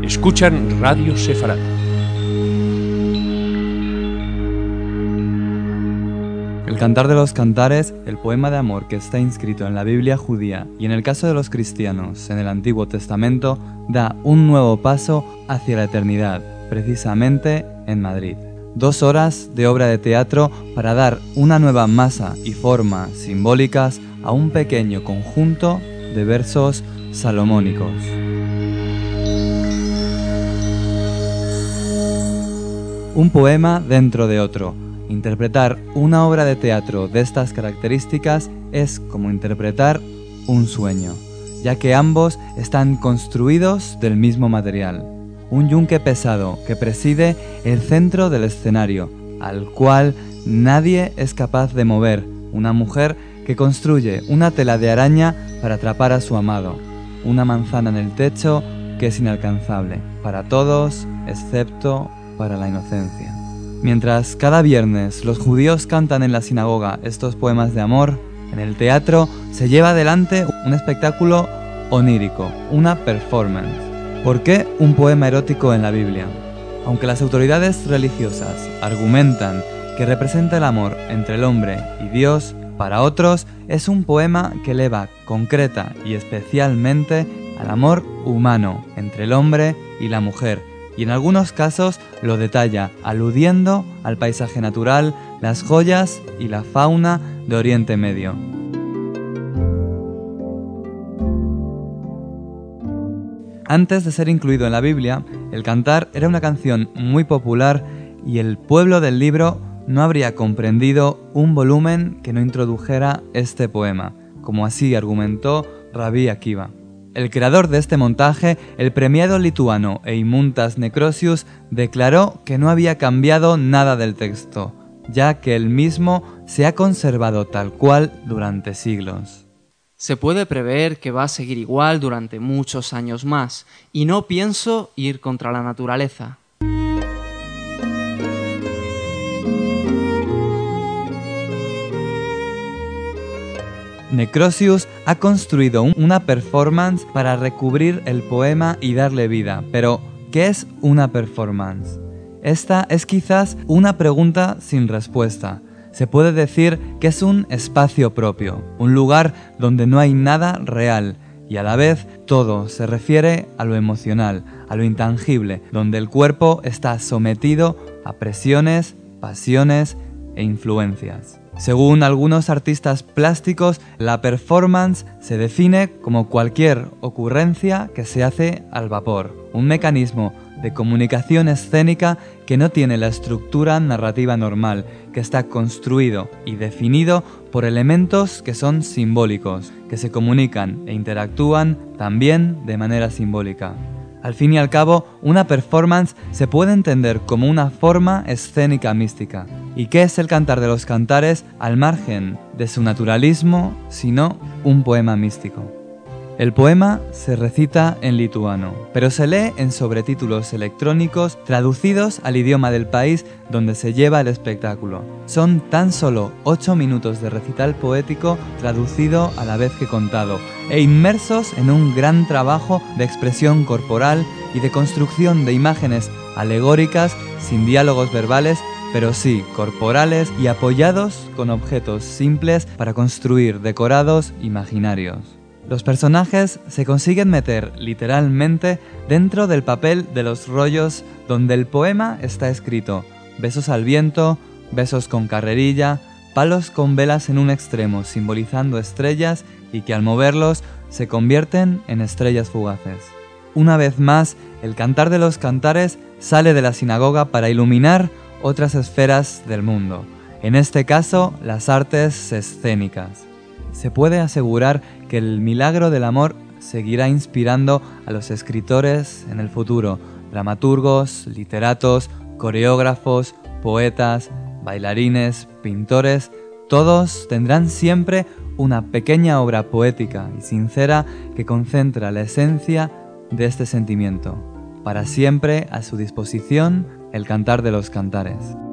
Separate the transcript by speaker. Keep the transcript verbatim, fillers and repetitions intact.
Speaker 1: Escuchan Radio Sefarad.
Speaker 2: El Cantar de los Cantares, el poema de amor que está inscrito en la Biblia judía y en el caso de los cristianos en el Antiguo Testamento, da un nuevo paso hacia la eternidad, precisamente en Madrid. Dos horas de obra de teatro para dar una nueva masa y forma simbólicas a un pequeño conjunto de versos salomónicos. Un poema dentro de otro. Interpretar una obra de teatro de estas características es como interpretar un sueño, ya que ambos están construidos del mismo material. Un yunque pesado que preside el centro del escenario, al cual nadie es capaz de mover. Una mujer que construye una tela de araña para atrapar a su amado. Una manzana en el techo que es inalcanzable para todos, excepto para la inocencia. Mientras cada viernes los judíos cantan en la sinagoga estos poemas de amor, en el teatro se lleva adelante un espectáculo onírico, una performance. ¿Por qué un poema erótico en la Biblia? Aunque las autoridades religiosas argumentan que representa el amor entre el hombre y Dios, para otros es un poema que eleva concreta y especialmente al amor humano entre el hombre y la mujer, y en algunos casos lo detalla aludiendo al paisaje natural, las joyas y la fauna de Oriente Medio. Antes de ser incluido en la Biblia, el cantar era una canción muy popular y el pueblo del libro no habría comprendido un volumen que no introdujera este poema, como así argumentó Rabbi Akiva. El creador de este montaje, el premiado lituano Eimuntas Necrosius, declaró que no había cambiado nada del texto, ya que el mismo se ha conservado tal cual durante siglos.
Speaker 3: Se puede prever que va a seguir igual durante muchos años más, y no pienso ir contra la naturaleza.
Speaker 2: Necrosius ha construido una performance para recubrir el poema y darle vida. Pero, ¿qué es una performance? Esta es quizás una pregunta sin respuesta. Se puede decir que es un espacio propio, un lugar donde no hay nada real y a la vez todo se refiere a lo emocional, a lo intangible, donde el cuerpo está sometido a presiones, pasiones e influencias. Según algunos artistas plásticos, la performance se define como cualquier ocurrencia que se hace al vapor, un mecanismo de comunicación escénica que no tiene la estructura narrativa normal, que está construido y definido por elementos que son simbólicos, que se comunican e interactúan también de manera simbólica. Al fin y al cabo, una performance se puede entender como una forma escénica mística. ¿Y qué es el Cantar de los Cantares al margen de su naturalismo, sino un poema místico? El poema se recita en lituano, pero se lee en sobretítulos electrónicos traducidos al idioma del país donde se lleva el espectáculo. Son tan solo ocho minutos de recital poético traducido a la vez que contado, e inmersos en un gran trabajo de expresión corporal y de construcción de imágenes alegóricas sin diálogos verbales, pero sí corporales y apoyados con objetos simples para construir decorados imaginarios. Los personajes se consiguen meter literalmente dentro del papel de los rollos donde el poema está escrito: besos al viento, besos con carrerilla, palos con velas en un extremo simbolizando estrellas y que al moverlos se convierten en estrellas fugaces. Una vez más, el Cantar de los Cantares sale de la sinagoga para iluminar otras esferas del mundo, en este caso las artes escénicas. Se puede asegurar que el milagro del amor seguirá inspirando a los escritores en el futuro, dramaturgos, literatos, coreógrafos, poetas, bailarines, pintores. Todos tendrán siempre una pequeña obra poética y sincera que concentra la esencia de este sentimiento. Para siempre a su disposición, el Cantar de los Cantares.